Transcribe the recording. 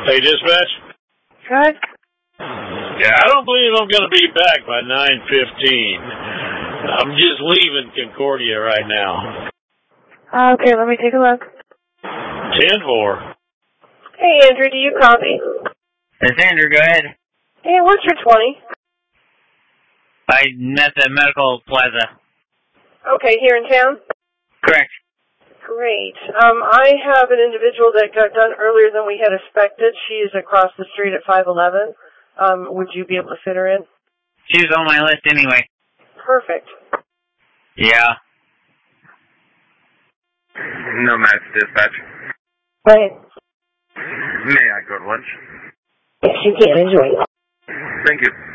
Hey, dispatch? Good. Yeah, I don't believe I'm going to be back by 9:15. I'm just leaving Concordia right now. Okay, let me take a look. 10-4. Hey, Andrew, do you copy? It's Andrew, go ahead. Hey, what's your 20? I met the Medical Plaza. Okay, here in town? Correct. Great. I have an individual that got done earlier than we had expected. She is across the street at 511. Would you be able to fit her in? She was on my list anyway. Perfect. Yeah. No match, dispatch. Right. May I go to lunch? Yes, you can. Enjoy. Thank you.